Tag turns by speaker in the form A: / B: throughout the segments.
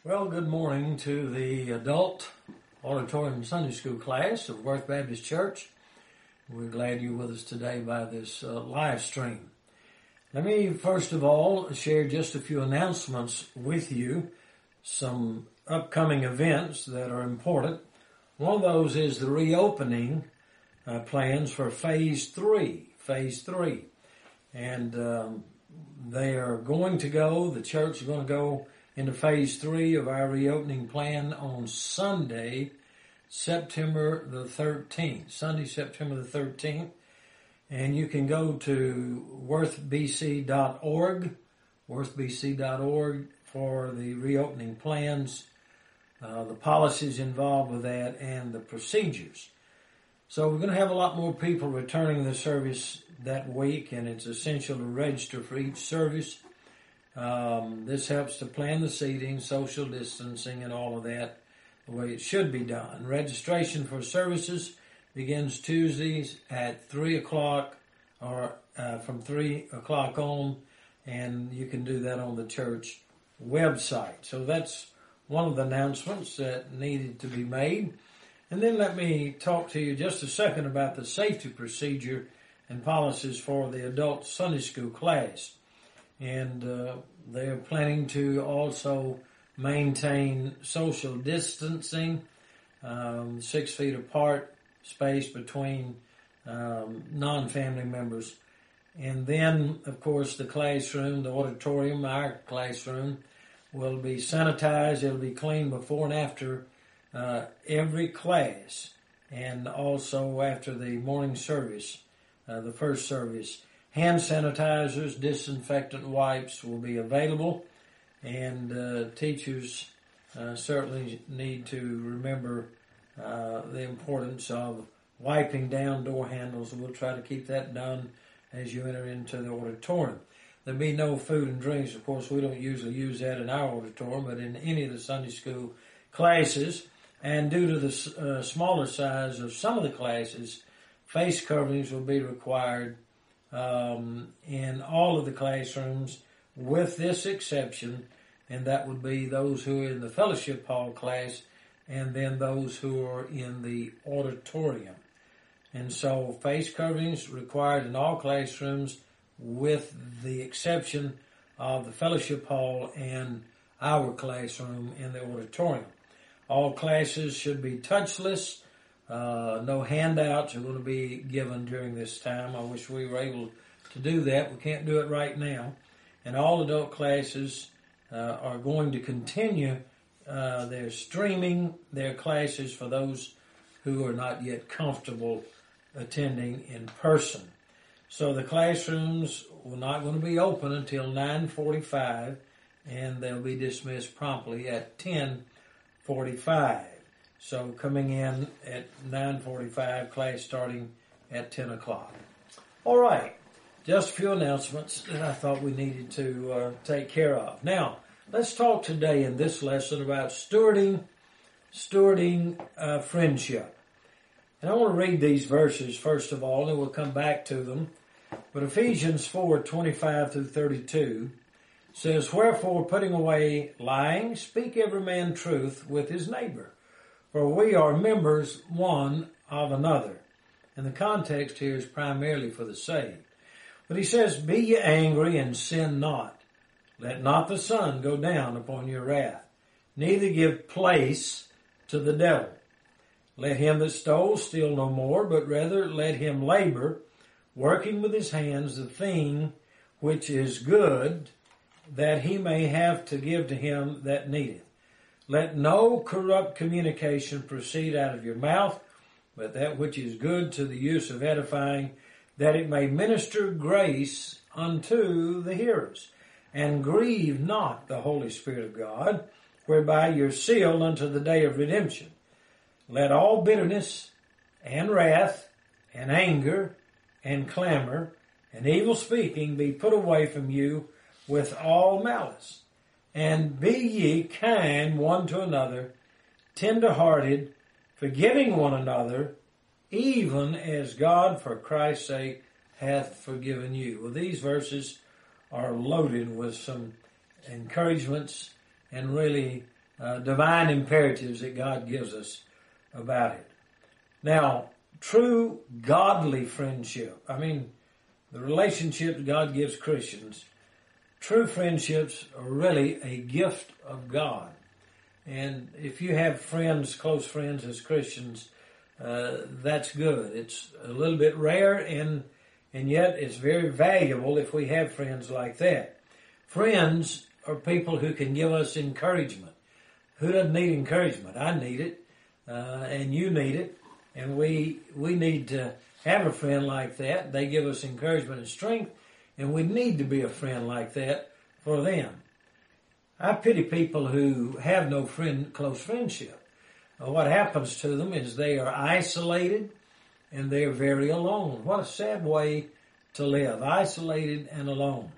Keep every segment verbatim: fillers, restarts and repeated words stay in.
A: Well, good morning to the adult auditorium Sunday school class of Worth Baptist Church. We're glad you're with us today by this uh, live stream. Let me first of all share just a few announcements with you, some upcoming events that are important. One of those is the reopening uh, plans for phase three, phase three. And um, they are going to go, the church is going to go into phase three of our reopening plan on Sunday, September the thirteenth. Sunday, September the thirteenth. And you can go to worth b c dot org, worth b c dot org for the reopening plans, uh, the policies involved with that, and the procedures. So we're going to have a lot more people returning to the service that week, and it's essential to register for each service. Um, this helps to plan the seating, social distancing, and all of that the way it should be done. Registration for services begins Tuesdays at three o'clock or uh, from three o'clock on, and you can do that on the church website. So that's one of the announcements that needed to be made. And then let me talk to you just a second about the safety procedure and policies for the adult Sunday school class. And uh, they're planning to also maintain social distancing, um, six feet apart, space between um, non-family members. And then, of course, the classroom, the auditorium, our classroom, will be sanitized. It'll be cleaned before and after uh, every class, and also after the morning service, uh, the first service. Hand sanitizers, disinfectant wipes will be available, and uh, teachers uh, certainly need to remember uh, the importance of wiping down door handles. We'll try to keep that done as you enter into the auditorium. There'll be no food and drinks. Of course, we don't usually use that in our auditorium, but in any of the Sunday school classes, and due to the uh, smaller size of some of the classes, face coverings will be required Um, in all of the classrooms, with this exception, and that would be those who are in the fellowship hall class and then those who are in the auditorium. And so face coverings required in all classrooms with the exception of the fellowship hall and our classroom in the auditorium. All classes should be touchless. Uh, no handouts are going to be given during this time. I wish we were able to do that. We can't do it right now. And all adult classes uh, are going to continue uh, their streaming their classes for those who are not yet comfortable attending in person. So the classrooms are not going to be open until nine forty-five, and they'll be dismissed promptly at ten forty-five. So coming in at nine forty-five, class starting at ten o'clock. All right, just a few announcements that I thought we needed to uh, take care of. Now, let's talk today in this lesson about stewarding, stewarding uh, friendship. And I want to read these verses first of all, and we'll come back to them. But Ephesians four twenty-five through thirty-two says, "Wherefore, putting away lying, speak every man truth with his neighbor. For we are members one of another." And the context here is primarily for the saved. But he says, "Be ye angry and sin not. Let not the sun go down upon your wrath. Neither give place to the devil. Let him that stole steal no more, but rather let him labor, working with his hands the thing which is good, that he may have to give to him that needeth. Let no corrupt communication proceed out of your mouth, but that which is good to the use of edifying, that it may minister grace unto the hearers. And grieve not the Holy Spirit of God, whereby you're sealed unto the day of redemption. Let all bitterness and wrath and anger and clamor and evil speaking be put away from you with all malice. And be ye kind one to another, tender-hearted, forgiving one another, even as God for Christ's sake hath forgiven you. Well, these verses are loaded with some encouragements and really uh, divine imperatives that God gives us about it. Now, true godly friendship, I mean, the relationships God gives Christians, true friendships are really a gift of God. And if you have friends, close friends as Christians, uh, that's good. It's a little bit rare, and and yet it's very valuable if we have friends like that. Friends are people who can give us encouragement. Who doesn't need encouragement? I need it, uh, and you need it, and we we need to have a friend like that. They give us encouragement and strength, and we need to be a friend like that for them. I pity people who have no friend, close friendship. Uh, what happens to them is they are isolated and they are very alone. What a sad way to live, isolated and alone.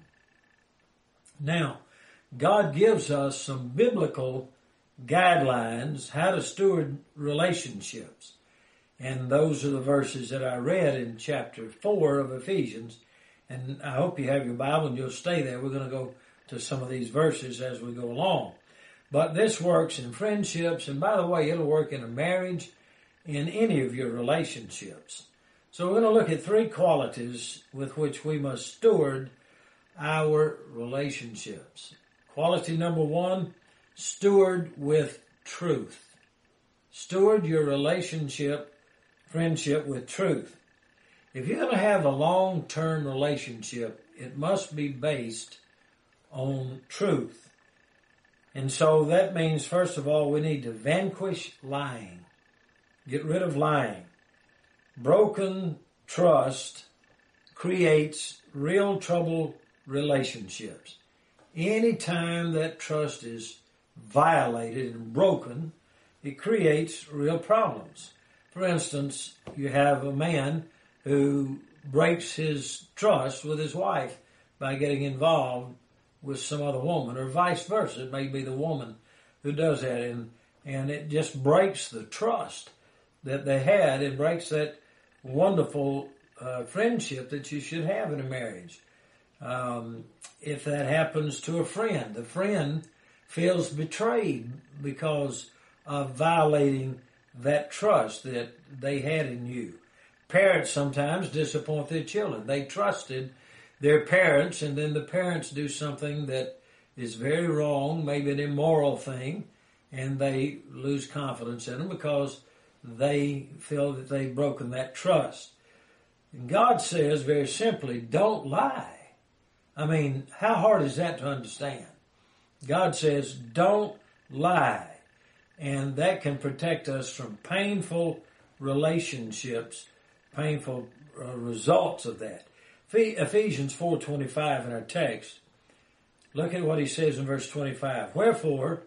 A: Now, God gives us some biblical guidelines how to steward relationships. And those are the verses that I read in chapter four of Ephesians. And I hope you have your Bible and you'll stay there. We're going to go to some of these verses as we go along. But this works in friendships, and by the way, it'll work in a marriage, in any of your relationships. So we're going to look at three qualities with which we must steward our relationships. Quality number one, steward with truth. Steward your relationship, friendship with truth. If you're going to have a long-term relationship, it must be based on truth. And so that means, first of all, we need to vanquish lying. Get rid of lying. Broken trust creates real trouble relationships. Anytime that trust is violated and broken, it creates real problems. For instance, you have a man who breaks his trust with his wife by getting involved with some other woman, or vice versa. It may be the woman who does that, and and it just breaks the trust that they had. It breaks that wonderful uh, friendship that you should have in a marriage. Um, if that happens to a friend, the friend feels betrayed because of violating that trust that they had in you. Parents sometimes disappoint their children. They trusted their parents, and then the parents do something that is very wrong, maybe an immoral thing, and they lose confidence in them because they feel that they've broken that trust. And God says very simply, don't lie. I mean, how hard is that to understand? God says, don't lie. And that can protect us from painful relationships, painful uh, results of that. Ephesians four twenty-five in our text, look at what he says in verse twenty-five. Wherefore,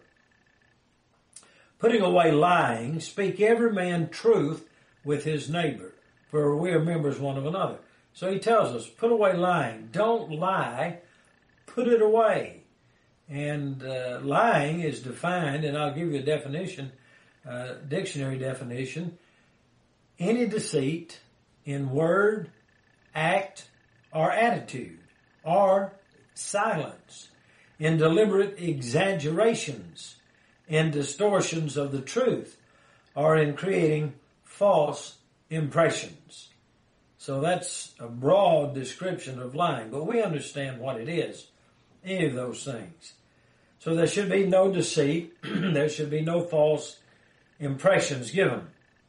A: putting away lying, speak every man truth with his neighbor, for we are members one of another. So he tells us, put away lying. Don't lie, put it away. And uh, lying is defined, and I'll give you a definition, uh, dictionary definition, any deceit in word, act, or attitude, or silence, in deliberate exaggerations, in distortions of the truth, or in creating false impressions. So that's a broad description of lying, but we understand what it is, any of those things. So there should be no deceit, there should be no false impressions given.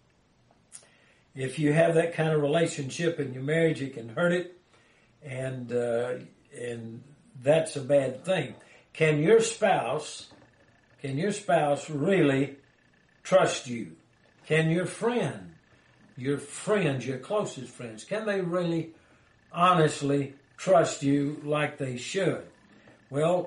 A: If you have that kind of relationship in your marriage, it can hurt it, and uh, and that's a bad thing. Can your spouse, can your spouse really trust you? Can your friend, your friends, your closest friends, can they really honestly trust you like they should? Well,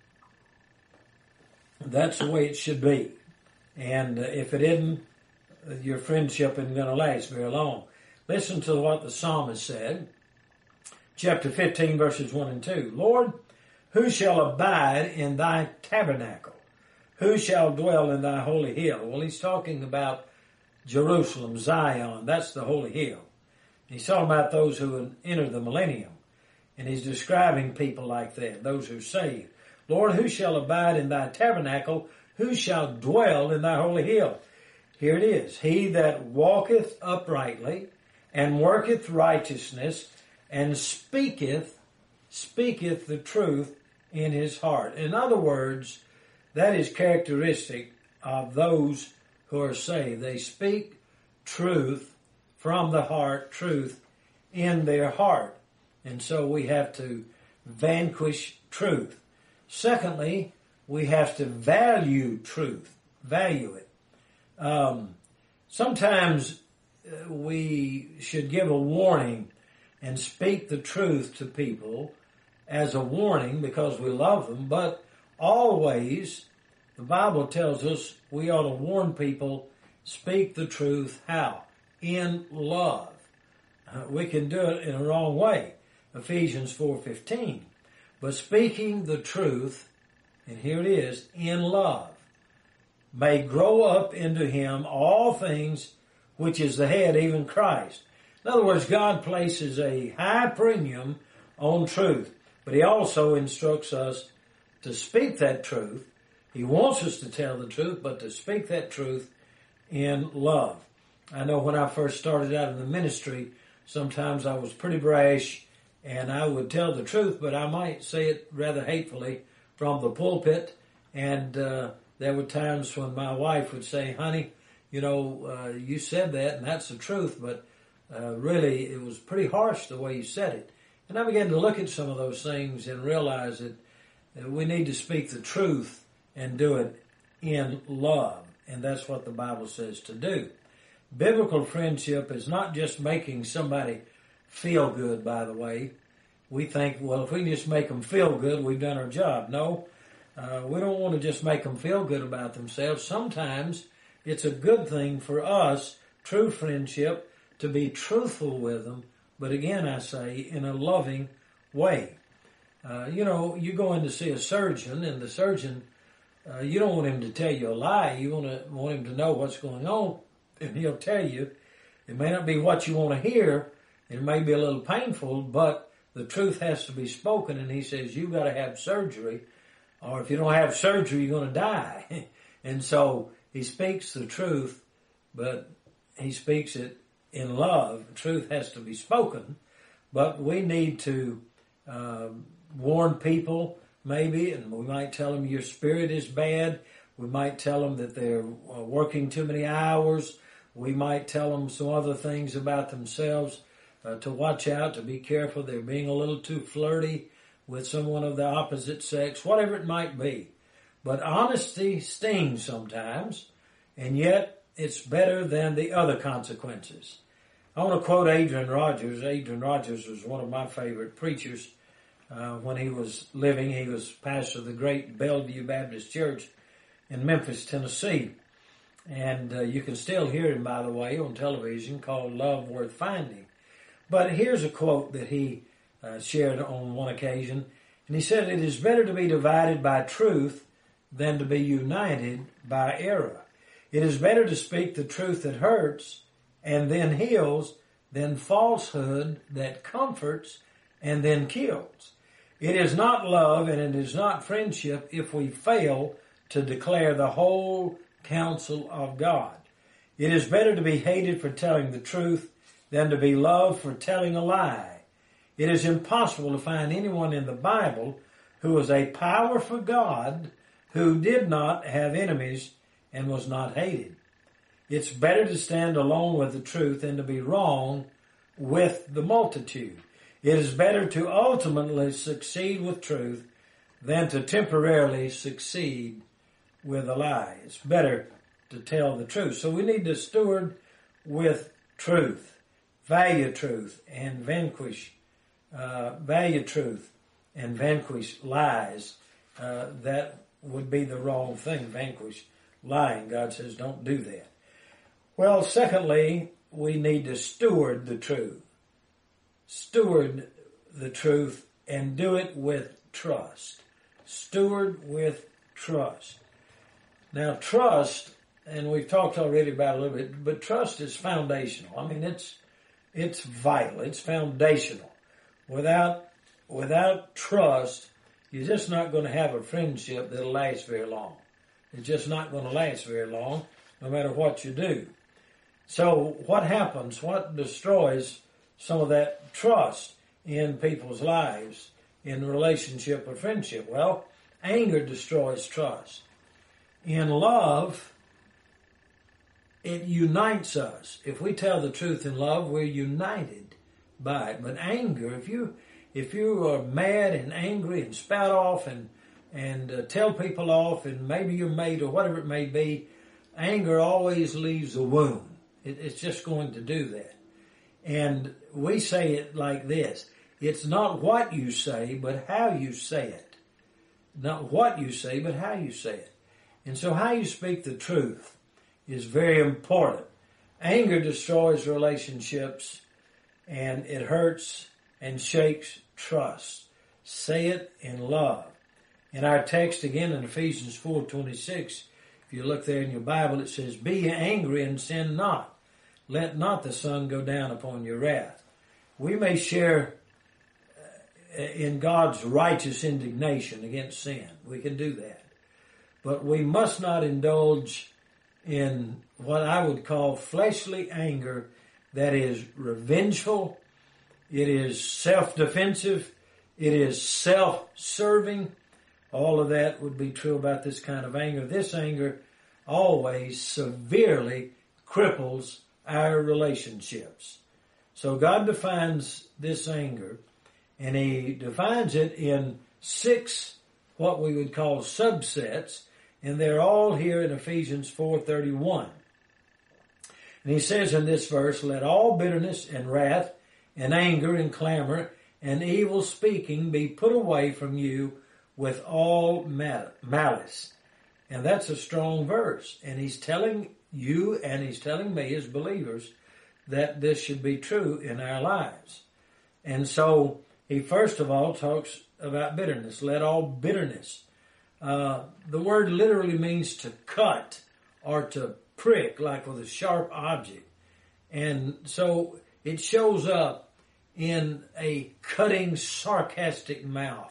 A: that's the way it should be. And uh, if it isn't, your friendship isn't going to last very long. Listen to what the psalmist said. Chapter fifteen, verses one and two. Lord, who shall abide in thy tabernacle? Who shall dwell in thy holy hill? Well, he's talking about Jerusalem, Zion. That's the holy hill. He's talking about those who enter the millennium. And he's describing people like that, those who are saved. Lord, who shall abide in thy tabernacle? who shall dwell in thy holy hill? Here it is. He that walketh uprightly and worketh righteousness and speaketh, speaketh the truth in his heart. In other words, that is characteristic of those who are saved. They speak truth from the heart, truth in their heart. And so we have to vanquish truth. Secondly, we have to value truth, value it. Um, sometimes uh, we should give a warning and speak the truth to people as a warning because we love them, but always the Bible tells us we ought to warn people, speak the truth. How? In love. Uh, we can do it in a wrong way. Ephesians four fifteen. But speaking the truth, and here it is, in love, may grow up into him all things which is the head, even Christ. In other words, God places a high premium on truth, but he also instructs us to speak that truth. He wants us to tell the truth, but to speak that truth in love. I know when I first started out in the ministry, sometimes I was pretty brash, and I would tell the truth, but I might say it rather hatefully from the pulpit. And uh, there were times when my wife would say, honey, you know, uh, you said that, and that's the truth, but uh, really it was pretty harsh the way you said it. And I began to look at some of those things and realize that, that we need to speak the truth and do it in love. And that's what the Bible says to do. Biblical friendship is not just making somebody feel good, by the way. We think, well, if we can just make them feel good, we've done our job. No, uh, we don't want to just make them feel good about themselves. Sometimes it's a good thing for us, true friendship, to be truthful with them, but again, I say, in a loving way. Uh, you know, you go in to see a surgeon, and the surgeon, uh, you don't want him to tell you a lie. You want to want him to know what's going on, and he'll tell you. It may not be what you want to hear. It may be a little painful, but the truth has to be spoken, and he says, you've got to have surgery, or if you don't have surgery, you're going to die. And so he speaks the truth, but he speaks it in love. Truth has to be spoken, but we need to uh, warn people, maybe, and we might tell them your spirit is bad. We might tell them that they're uh, working too many hours. We might tell them some other things about themselves. Uh, to watch out, to be careful. They're being a little too flirty with someone of the opposite sex, whatever it might be. But honesty stings sometimes, and yet it's better than the other consequences. I want to quote Adrian Rogers. Adrian Rogers was one of my favorite preachers. Uh, when he was living, he was pastor of the great Bellevue Baptist Church in Memphis, Tennessee. And uh, you can still hear him, by the way, on television, called Love Worth Finding. But here's a quote that he uh, shared on one occasion. And he said, it is better to be divided by truth than to be united by error. It is better to speak the truth that hurts and then heals than falsehood that comforts and then kills. It is not love and it is not friendship if we fail to declare the whole counsel of God. It is better to be hated for telling the truth than to be loved for telling a lie. It is impossible to find anyone in the Bible who was a powerful God who did not have enemies and was not hated. It's better to stand alone with the truth than to be wrong with the multitude. It is better to ultimately succeed with truth than to temporarily succeed with a lie. It's better to tell the truth. So we need to steward with truth. Value truth and vanquish, uh, value truth and vanquish lies. Uh, that would be the wrong thing, vanquish lying. God says don't do that. Well, secondly, we need to steward the truth. Steward the truth and do it with trust. Steward with trust. Now, trust, and we've talked already about it a little bit, but trust is foundational. I mean, it's It's vital. It's foundational. Without, without trust, you're just not going to have a friendship that'll last very long. It's just not going to last very long, no matter what you do. So what happens? What destroys some of that trust in people's lives in relationship or friendship? Well, anger destroys trust. In love, it unites us. If we tell the truth in love, we're united by it. But anger, if you if you are mad and angry and spout off and and uh, tell people off, and maybe your mate or whatever it may be, anger always leaves a wound. It, it's just going to do that. And we say it like this: it's not what you say, but how you say it. Not what you say, but how you say it. And so how you speak the truth is very important. Anger destroys relationships, and it hurts and shakes trust. Say it in love. In our text again in Ephesians four twenty-six, if you look there in your Bible, it says, "Be angry and sin not. Let not the sun go down upon your wrath." We may share in God's righteous indignation against sin. We can do that. But we must not indulge in what I would call fleshly anger that is revengeful, it is self-defensive, it is self-serving. All of that would be true about this kind of anger. This anger always severely cripples our relationships. So God defines this anger, and He defines it in six what we would call subsets, and they're all here in Ephesians four thirty-one. And he says in this verse, "Let all bitterness and wrath and anger and clamor and evil speaking be put away from you with all malice." And that's a strong verse. And he's telling you and he's telling me as believers that this should be true in our lives. And so he first of all talks about bitterness. Let all bitterness. Uh, the word literally means to cut or to prick, like with a sharp object. And so it shows up in a cutting, sarcastic mouth,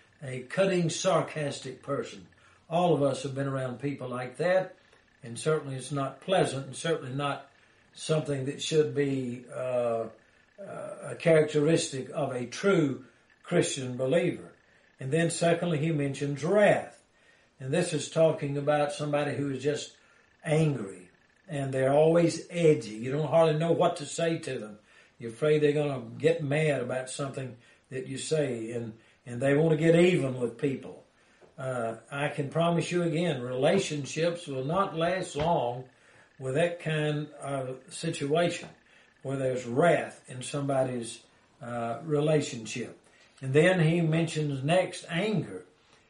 A: a cutting, sarcastic person. All of us have been around people like that, and certainly it's not pleasant, and certainly not something that should be uh, uh, a characteristic of a true Christian believer. And then secondly, he mentions wrath. And this is talking about somebody who is just angry, and they're always edgy. You don't hardly know what to say to them. You're afraid they're going to get mad about something that you say, and, and they want to get even with people. Uh, I can promise you again, relationships will not last long with that kind of situation where there's wrath in somebody's uh, relationship. And then he mentions next anger.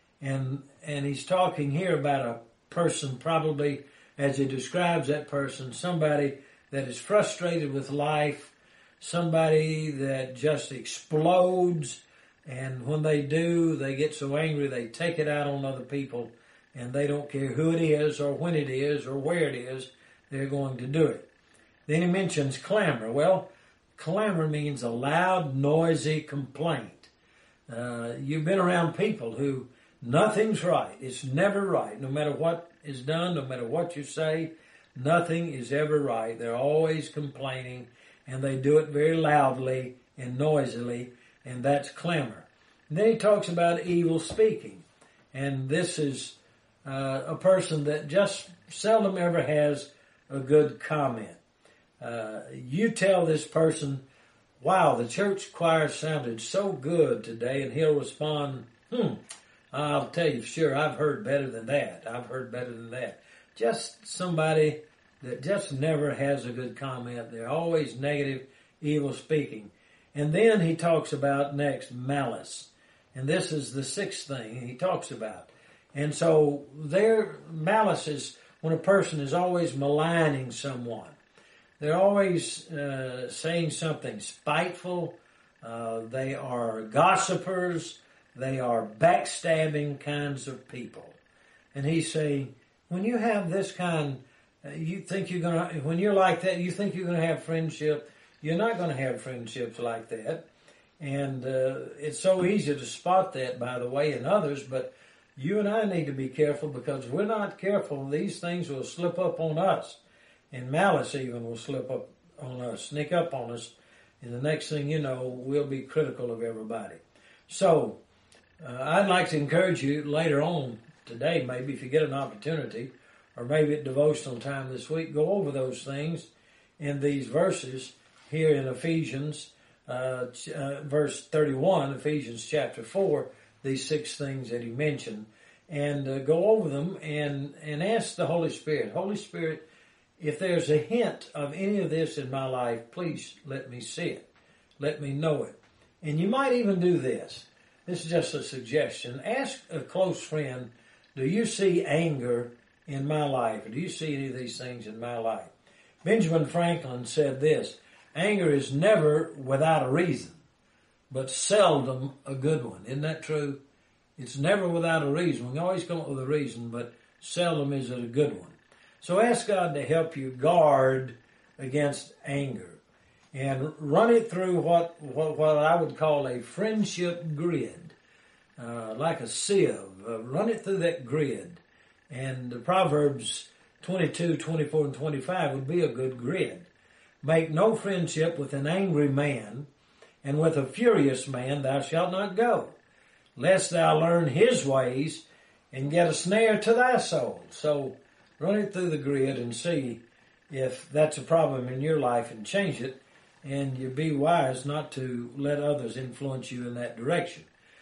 A: And and he's talking here about a person, probably as he describes that person, somebody that is frustrated with life, somebody that just explodes, and when they do, they get so angry they take it out on other people, and they don't care who it is or when it is or where it is, they're going to do it. Then he mentions clamor. Well, clamor means a loud, noisy complaint. Uh, you've been around people who nothing's right. It's never right. No matter what is done, no matter what you say, nothing is ever right. They're always complaining, and they do it very loudly and noisily, and that's clamor. And then he talks about evil speaking. And this is uh, a person that just seldom ever has a good comment. Uh, you tell this person, "Wow, the church choir sounded so good today," and he'll respond, hmm, "I'll tell you for sure, I've heard better than that. I've heard better than that." Just somebody that just never has a good comment. They're always negative, evil speaking. And then he talks about next, malice. And this is the sixth thing he talks about. And so their malice is when a person is always maligning someone. They're always uh, saying something spiteful. Uh, they are gossipers. They are backstabbing kinds of people. And he's saying, when you have this kind, uh, you think you're going to, when you're like that, you think you're going to have friendship. You're not going to have friendships like that. And uh, it's so easy to spot that, by the way, in others, but You and I need to be careful, because if we're not careful, these things will slip up on us. And malice even will slip up on us, sneak up on us. And the next thing you know, we'll be critical of everybody. So, uh, I'd like to encourage you later on today, maybe if you get an opportunity, or maybe at devotional time this week, go over those things in these verses here in Ephesians, uh, uh, verse thirty-one, Ephesians chapter four, these six things that he mentioned, and uh, go over them and, and ask the Holy Spirit, Holy Spirit, if there's a hint of any of this in my life, please let me see it. Let me know it. And you might even do this. This is just a suggestion. Ask a close friend, do you see anger in my life? Or do you see any of these things in my life? Benjamin Franklin said this, anger is never without a reason, but seldom a good one. Isn't that true? It's never without a reason. We can always come up with a reason, but seldom is it a good one. So ask God to help you guard against anger and run it through what, what, what I would call a friendship grid, uh, like a sieve. Uh, run it through that grid. And the Proverbs twenty-two, twenty-four, and twenty-five would be a good grid. Make no friendship with an angry man, and with a furious man thou shalt not go, lest thou learn his ways and get a snare to thy soul. So run it through the grid and see if that's a problem in your life and change it, and you be wise not to let others influence you in that direction.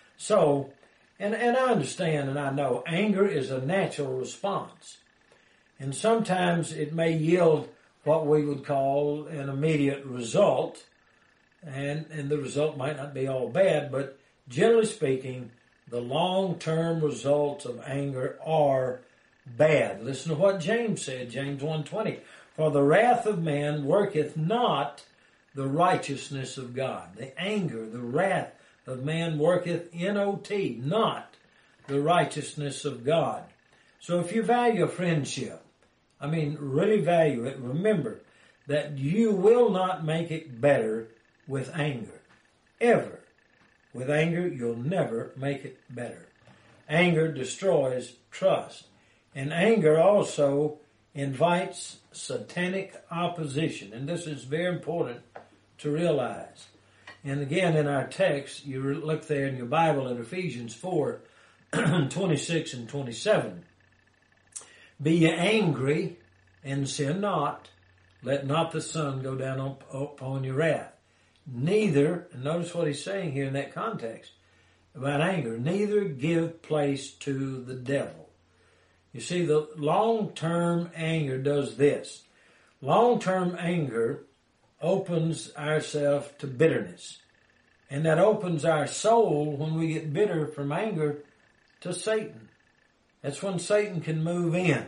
A: So, and, and I understand and I know anger is a natural response. And sometimes it may yield what we would call an immediate result, and, and the result might not be all bad, but generally speaking, the long-term results of anger are bad. Listen to what James said, James one twenty. For the wrath of man worketh not the righteousness of God. The anger, the wrath of man worketh, N O T, not the righteousness of God. So if you value a friendship, I mean, really value it, remember that you will not make it better with anger. Ever. With anger, you'll never make it better. Anger destroys trust. And anger also invites satanic opposition. And this is very important to realize. And again, in our text, you look there in your Bible in Ephesians four, twenty-six and twenty-seven. Be ye angry and sin not. Let not the sun go down upon your wrath. Neither, and notice what he's saying here in that context about anger, neither give place to the devil. You see, the long-term anger does this. Long-term anger opens ourselves to bitterness. And that opens our soul, when we get bitter from anger, to Satan. That's when Satan can move in.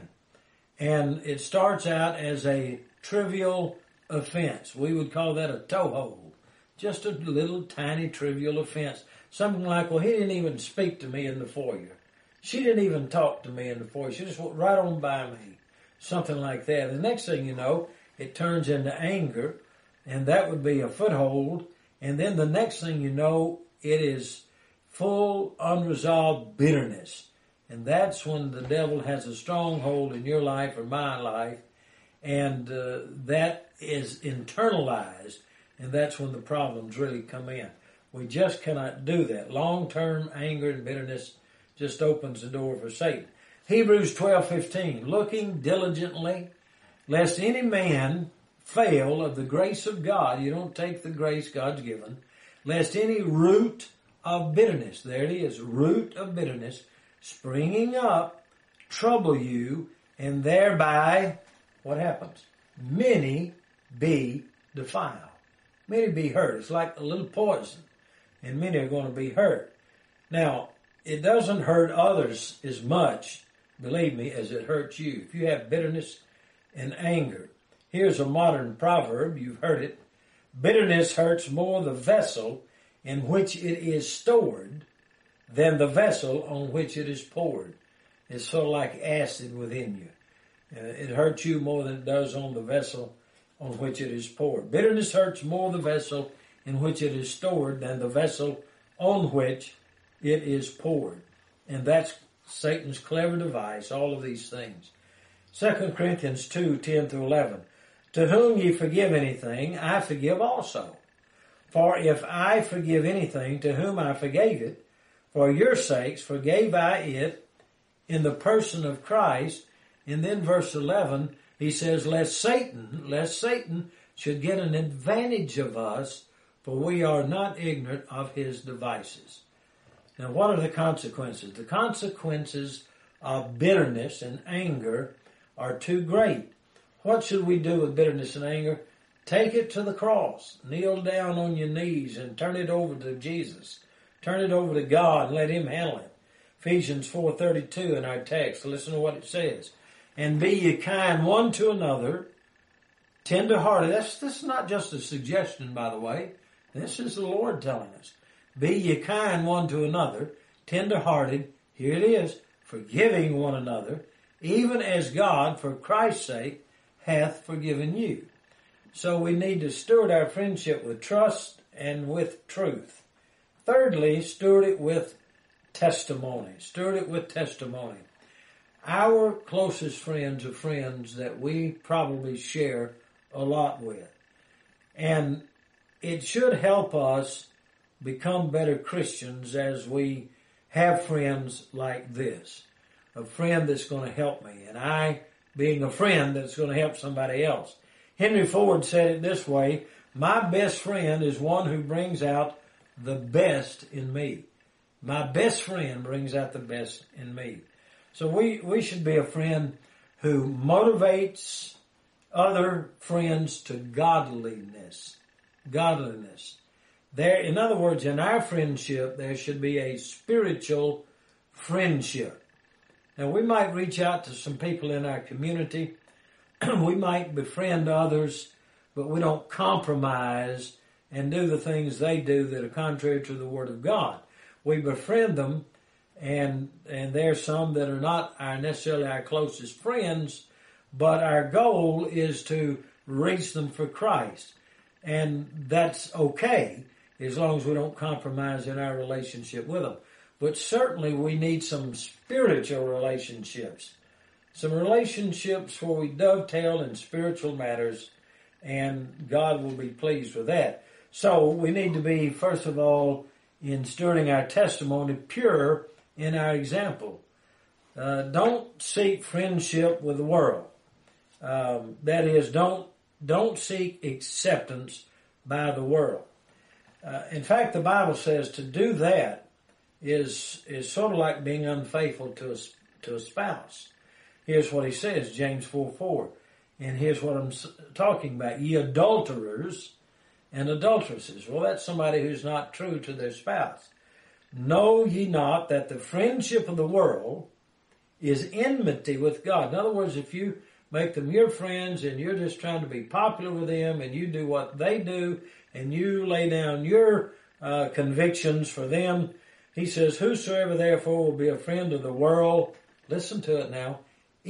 A: And it starts out as a trivial offense. We would call that a toehold. Just a little tiny trivial offense. Something like, well, he didn't even speak to me in the foyer. She didn't even talk to me in the foyer. She just went right on by me. Something like that. The next thing you know, it turns into anger, and that would be a foothold. And then the next thing you know, it is full, unresolved bitterness. And that's when the devil has a stronghold in your life or my life, and uh, that is internalized, and that's when the problems really come in. We just cannot do that. Long-term anger and bitterness just opens the door for Satan. Hebrews twelve fifteen, looking diligently, lest any man fail of the grace of God. You don't take the grace God's given. Lest any root of bitterness, there it is, root of bitterness, springing up, trouble you, and thereby, what happens? Many be defiled. Many be hurt. It's like a little poison, and many are going to be hurt. Now, it doesn't hurt others as much, believe me, as it hurts you. If you have bitterness and anger, here's a modern proverb, you've heard it. Bitterness hurts more the vessel in which it is stored than the vessel on which it is poured. It's sort of like acid within you. Uh, it hurts you more than it does on the vessel on which it is poured. Bitterness hurts more the vessel in which it is stored than the vessel on which it is poured. And that's Satan's clever device, all of these things. Second Corinthians two, ten through eleven. To whom ye forgive anything, I forgive also. For if I forgive anything, to whom I forgave it, for your sakes forgave I it in the person of Christ. And then verse eleven, he says, lest Satan, lest Satan should get an advantage of us, for we are not ignorant of his devices. Now, what are the consequences? The consequences of bitterness and anger are too great. What should we do with bitterness and anger? Take it to the cross. Kneel down on your knees and turn it over to Jesus. Turn it over to God and let him handle it. Ephesians four thirty-two in our text. Listen to what it says. And be ye kind one to another, tender-hearted. That's, this is not just a suggestion, by the way. This is the Lord telling us. Be ye kind one to another, tender-hearted. Here it is. Forgiving one another, even as God, for Christ's sake, hath forgiven you. So we need to steward our friendship with trust and with truth. Thirdly, steward it with testimony. Steward it with testimony. Our closest friends are friends that we probably share a lot with. And it should help us become better Christians as we have friends like this. A friend that's going to help me. And I being a friend that's going to help somebody else. Henry Ford said it this way, my best friend is one who brings out the best in me. My best friend brings out the best in me. So we, we should be a friend who motivates other friends to godliness. Godliness. There, in other words, in our friendship, there should be a spiritual friendship. Now, we might reach out to some people in our community. We might befriend others, but we don't compromise and do the things they do that are contrary to the Word of God. We befriend them, and and there's some that are not our, necessarily our closest friends, but our goal is to reach them for Christ. And that's okay, as long as we don't compromise in our relationship with them. But certainly we need some spiritual relationships. Some relationships where we dovetail in spiritual matters, and God will be pleased with that. So we need to be, first of all, in stewarding our testimony, pure in our example. Uh, don't seek friendship with the world. Um, that is, don't don't seek acceptance by the world. Uh, in fact, the Bible says to do that is is sort of like being unfaithful to a, to a spouse. Here's what he says, James four four. And here's what I'm talking about. Ye adulterers and adulteresses. Well, that's somebody who's not true to their spouse. Know ye not that the friendship of the world is enmity with God? In other words, if you make them your friends and you're just trying to be popular with them and you do what they do and you lay down your uh, convictions for them, he says, whosoever therefore will be a friend of the world, listen to it now,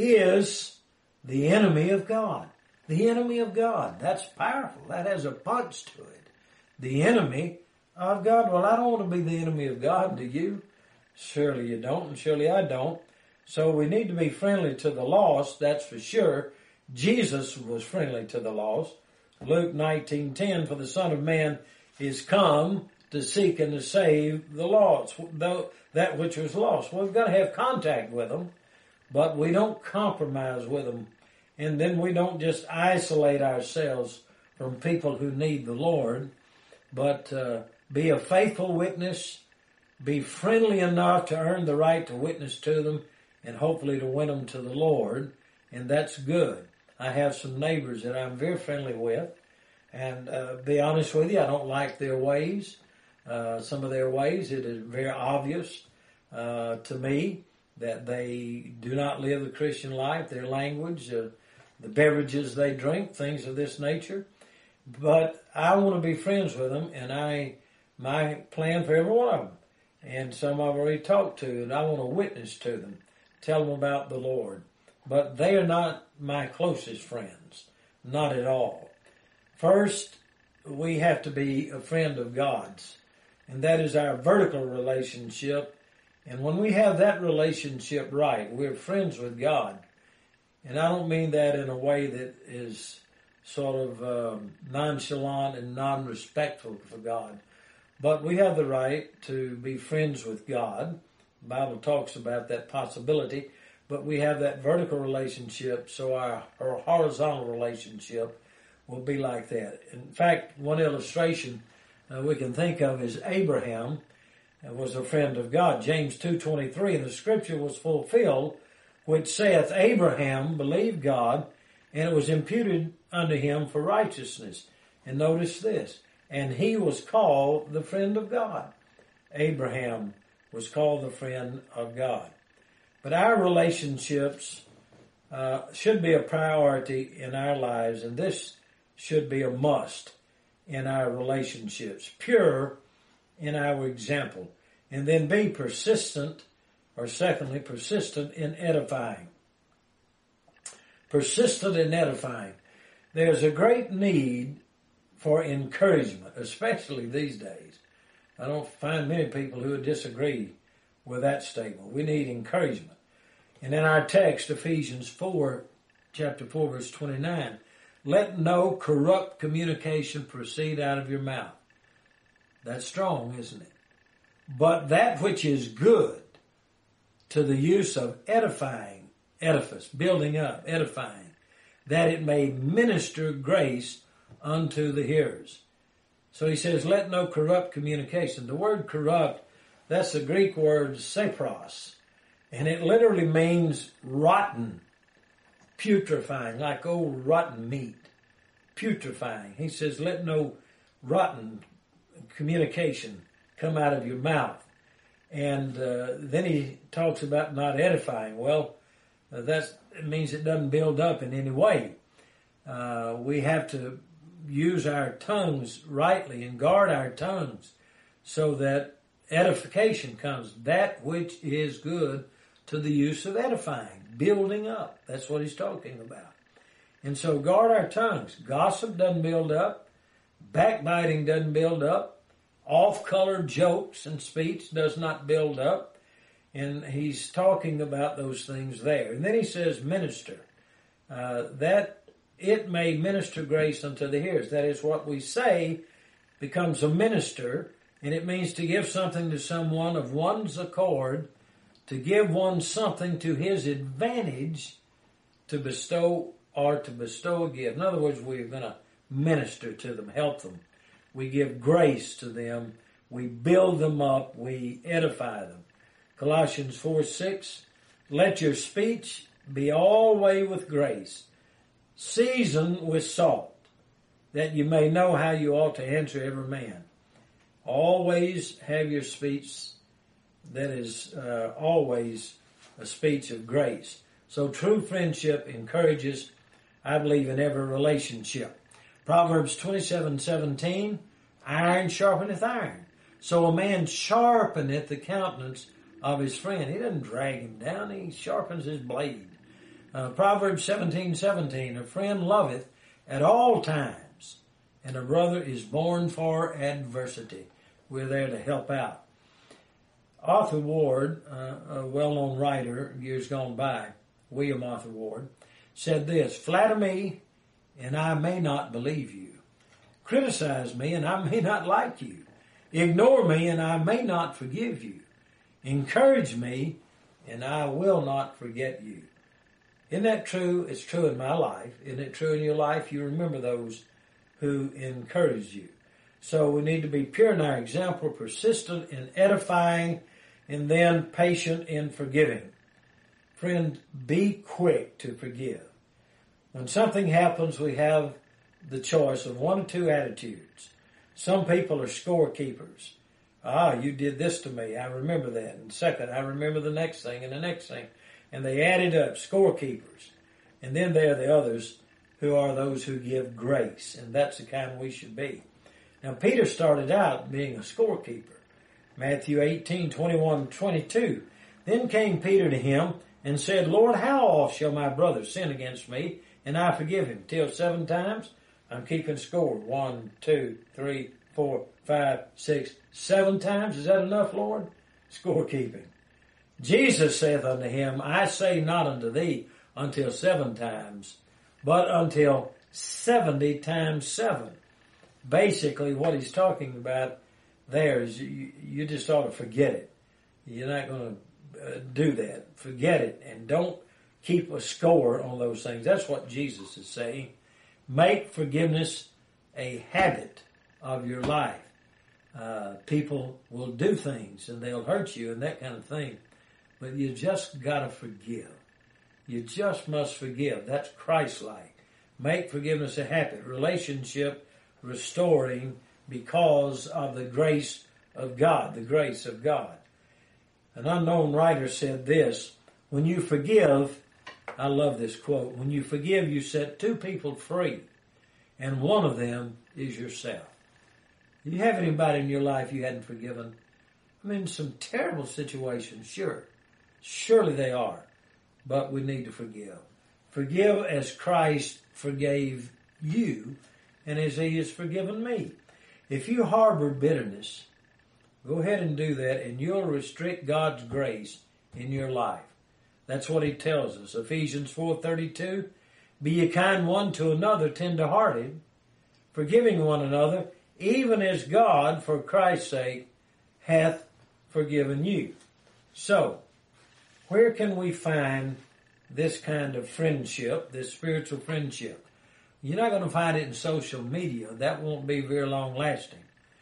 A: is the enemy of God. The enemy of God. That's powerful. That has a punch to it. The enemy of God. Well, I don't want to be the enemy of God, do you? Surely you don't, and surely I don't. So we need to be friendly to the lost, that's for sure. Jesus was friendly to the lost. Luke nineteen ten, for the Son of Man is come to seek and to save the lost, though that which was lost. Well, we've got to have contact with them, but we don't compromise with them. And then we don't just isolate ourselves from people who need the Lord, but uh, be a faithful witness, be friendly enough to earn the right to witness to them, and hopefully to win them to the Lord, and that's good. I have some neighbors that I'm very friendly with, and uh, be honest with you, I don't like their ways. Uh, some of their ways, it is very obvious uh, to me that they do not live the Christian life, their language, uh, the beverages they drink, things of this nature. But I want to be friends with them, and I my plan for every one of them. And some I've already talked to, and I want to witness to them, tell them about the Lord. But they are not my closest friends, not at all. First, we have to be a friend of God's, and that is our vertical relationship, And when we have that relationship right, we're friends with God. And I don't mean that in a way that is sort of um, nonchalant and non-respectful for God. But we have the right to be friends with God. The Bible talks about that possibility. But we have that vertical relationship, so our, our horizontal relationship will be like that. In fact, one illustration uh, we can think of is Abraham was a friend of God. James two twenty-three, and the scripture was fulfilled, which saith, Abraham believed God, and it was imputed unto him for righteousness. And notice this, and he was called the friend of God. Abraham was called the friend of God. But our relationships uh, should be a priority in our lives, and this should be a must in our relationships. Pure in our example. And then be persistent, or secondly, persistent in edifying. Persistent in edifying. There's a great need for encouragement, especially these days. I don't find many people who would disagree with that statement. We need encouragement. And in our text, Ephesians four, chapter four, verse twenty-nine, let no corrupt communication proceed out of your mouth. That's strong, isn't it? But that which is good to the use of edifying, edifice, building up, edifying, that it may minister grace unto the hearers. So he says, let no corrupt communication. The word corrupt, that's the Greek word sepros, and it literally means rotten, putrefying, like old rotten meat, putrefying. He says, let no rotten communication come out of your mouth. And uh, then he talks about not edifying. Well, uh, that means it doesn't build up in any way. Uh, we have to use our tongues rightly and guard our tongues so that edification comes, that which is good to the use of edifying, building up. That's what he's talking about. And so guard our tongues. Gossip doesn't build up. Backbiting doesn't build up. Off-color jokes and speech does not build up. And he's talking about those things there. And then he says minister. Uh, that it may minister grace unto the hearers. That is, what we say becomes a minister, and it means to give something to someone of one's accord, to give one something to his advantage, to bestow or to bestow a gift. In other words, we're going to minister to them, help them. We give grace to them. We build them up. We edify them. Colossians four six, let your speech be always with grace, seasoned with salt, that you may know how you ought to answer every man. Always have your speech that is uh, always a speech of grace. So true friendship encourages, I believe, in every relationship. Proverbs twenty-seven seventeen, iron sharpeneth iron. So a man sharpeneth the countenance of his friend. He doesn't drag him down, he sharpens his blade. Uh, Proverbs seventeen seventeen, a friend loveth at all times, and a brother is born for adversity. We're there to help out. Arthur Ward, uh, a well-known writer years gone by, William Arthur Ward, said this, flatter me and I may not believe you. Criticize me and I may not like you. Ignore me and I may not forgive you. Encourage me and I will not forget you. Isn't that true? It's true in my life. Isn't it true in your life? You remember those who encourage you. So we need to be pure in our example, persistent in edifying, and then patient in forgiving. Friend, be quick to forgive. When something happens, we have the choice of one or two attitudes. Some people are scorekeepers. Ah, you did this to me. I remember that. And second, I remember the next thing and the next thing. And they add it up, scorekeepers. And then there are the others who are those who give grace. And that's the kind we should be. Now, Peter started out being a scorekeeper. Matthew eighteen, twenty-one, twenty-two. Then came Peter to him and said, Lord, how oft shall my brother sin against me, and I forgive him? Till seven times? I'm keeping score. One, two, three, four, five, six, seven times. Is that enough, Lord? Scorekeeping. Jesus saith unto him, I say not unto thee until seven times, but until seventy times seven. Basically, what he's talking about there is you, you just ought to forget it. You're not going to uh, do that. Forget it, and don't keep a score on those things. That's what Jesus is saying. Make forgiveness a habit of your life. Uh, people will do things, and they'll hurt you and that kind of thing. But you just got to forgive. You just must forgive. That's Christ-like. Make forgiveness a habit. Relationship restoring because of the grace of God. The grace of God. An unknown writer said this, when you forgive, I love this quote, when you forgive, you set two people free, and one of them is yourself. Do you have anybody in your life you hadn't forgiven? I mean, some terrible situations, sure. Surely they are. But we need to forgive. Forgive as Christ forgave you and as he has forgiven me. If you harbor bitterness, go ahead and do that and you'll restrict God's grace in your life. That's what he tells us. Ephesians four thirty-two, be ye kind one to another, tender-hearted, forgiving one another, even as God, for Christ's sake, hath forgiven you. So, where can we find this kind of friendship, this spiritual friendship? You're not going to find it in social media. That won't be very long lasting.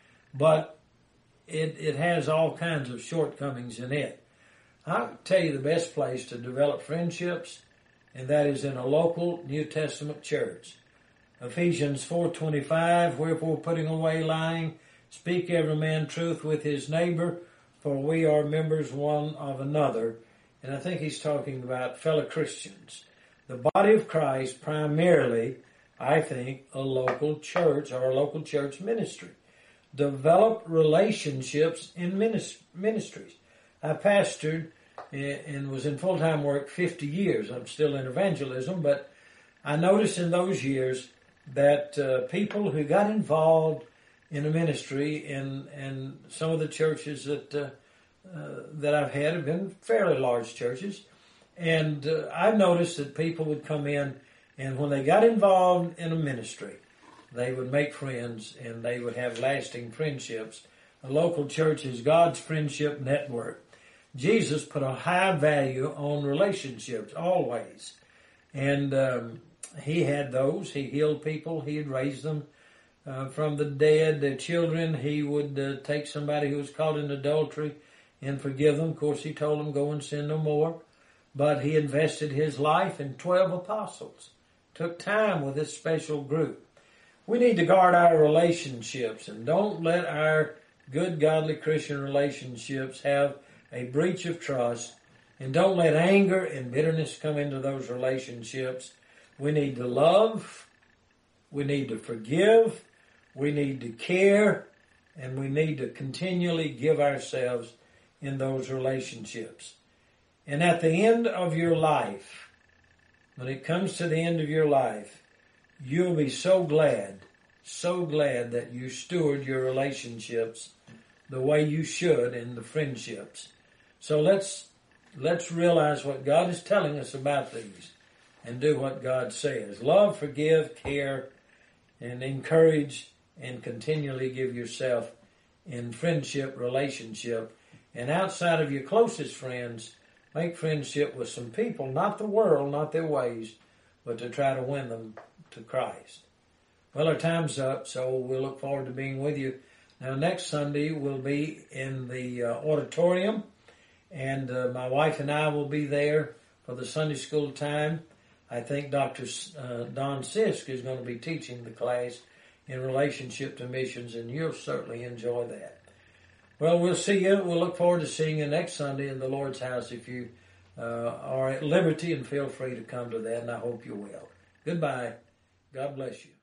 A: But it, it has all kinds of shortcomings in it. I'll tell you the best place to develop friendships, and that is in a local New Testament church. Ephesians four twenty-five, wherefore putting away lying, speak every man truth with his neighbor, for we are members one of another. And I think he's talking about fellow Christians. The body of Christ, primarily, I think, a local church or a local church ministry. Develop relationships in ministries. I pastored and was in full-time work fifty years. I'm still in evangelism, but I noticed in those years that uh, people who got involved in a ministry and and some of the churches that uh, uh, that I've had have been fairly large churches, and uh, I've noticed that people would come in, and when they got involved in a ministry, they would make friends and they would have lasting friendships. A local church is God's friendship network. Jesus put a high value on relationships always, and um, he had those. He healed people. He had raised them uh, from the dead. Their children, he would uh, take somebody who was caught in adultery and forgive them. Of course, he told them, go and sin no more. But he invested his life in twelve apostles. Took time with this special group. We need to guard our relationships and don't let our good, godly Christian relationships have a breach of trust, and don't let anger and bitterness come into those relationships. We need to love, we need to forgive, we need to care, and we need to continually give ourselves in those relationships. And at the end of your life, when it comes to the end of your life, you'll be so glad, so glad that you steward your relationships the way you should in the friendships. So let's let's realize what God is telling us about these and do what God says. Love, forgive, care, and encourage, and continually give yourself in friendship, relationship. And outside of your closest friends, make friendship with some people, not the world, not their ways, but to try to win them to Christ. Well, our time's up, so we'll look forward to being with you. Now, next Sunday, we'll be in the uh, auditorium, and uh, my wife and I will be there for the Sunday school time. I think Doctor Uh, Don Sisk is going to be teaching the class in relationship to missions, and you'll certainly enjoy that. Well, we'll see you. We'll look forward to seeing you next Sunday in the Lord's house if you uh, are at liberty, and feel free to come to that, and I hope you will. Goodbye. God bless you.